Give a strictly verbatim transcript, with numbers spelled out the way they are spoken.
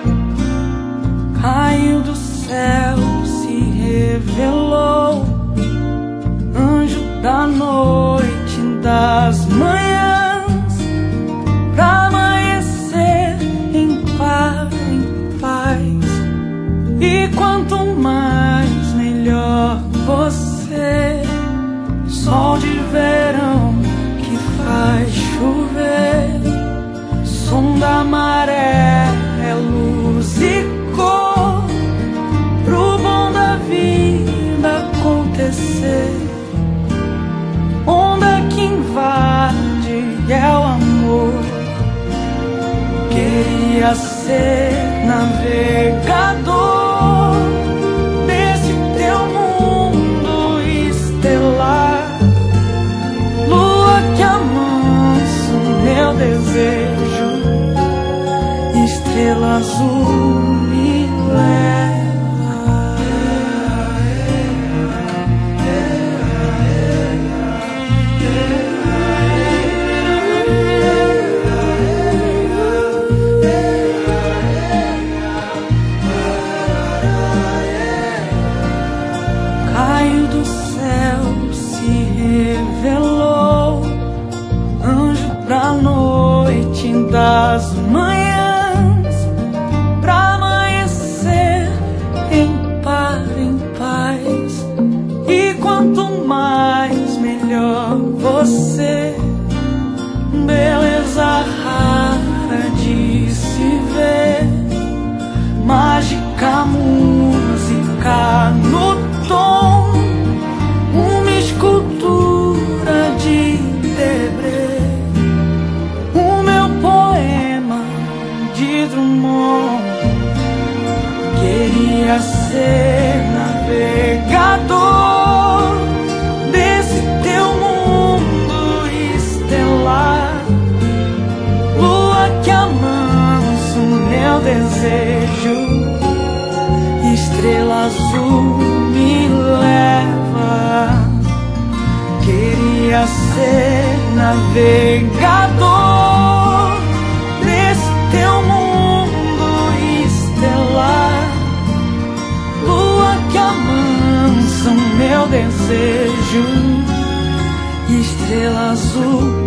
caiu do céu, se revelou, anjo da noite, das manhãs, pra amanhecer em paz, em paz. E quanto mais melhor você, sol de verão que faz chover, som da maré, é luz e cor pro bom da vida acontecer. Onda que invade é o amor. Queria ser navegador desse teu mundo estelar, lua que amansa o meu desejo, estrela azul me leva. Caiu do céu, se revelou, anjo pra noite das manhãs, pra amanhecer em paz, em paz. E quanto mais melhor você, beleza rara de se ver, mágica música no tom, uma escultura de Debré, o meu poema de Drummond. Queria ser navegador desse teu mundo estelar, lua que amansa o meu desejo, estrela azul me leva. Queria ser navegador desse teu mundo estelar, lua que amansa o meu desejo, estrela azul